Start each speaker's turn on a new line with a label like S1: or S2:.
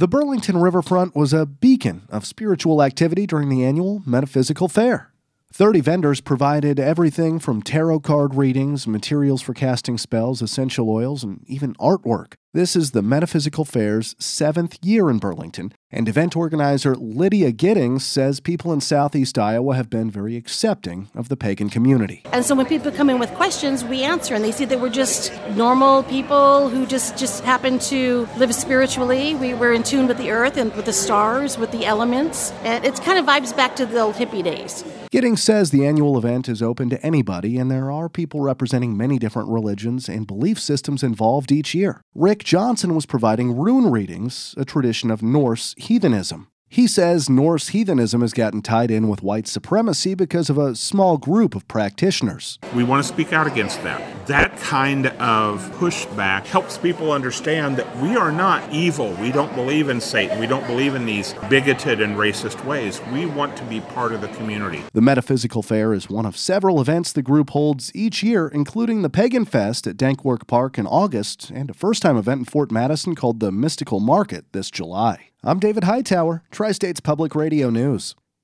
S1: The Burlington Riverfront was a beacon of spiritual activity during the annual Metaphysical Fair. 30 vendors provided everything from tarot card readings, materials for casting spells, essential oils, and even artwork. This is the Metaphysical Fair's 7th year in Burlington, and event organizer Lydia Giddings says people in Southeast Iowa have been very accepting of the pagan community.
S2: And so when people come in with questions, we answer, and they see that we're just normal people who just happen to live spiritually. We're in tune with the earth and with the stars, with the elements, and it kind of vibes back to the old hippie days.
S1: Giddings says the annual event is open to anybody, and there are people representing many different religions and belief systems involved each year. Rick Johnson was providing rune readings, a tradition of Norse heathenism. He says Norse heathenism has gotten tied in with white supremacy because of a small group of practitioners.
S3: We want to speak out against that. That kind of pushback helps people understand that we are not evil. We don't believe in Satan. We don't believe in these bigoted and racist ways. We want to be part of the community.
S1: The Metaphysical Fair is one of several events the group holds each year, including the Pagan Fest at Dankwork Park in August and a first-time event in Fort Madison called the Mystical Market this July. I'm David Hightower, Tri-States Public Radio News.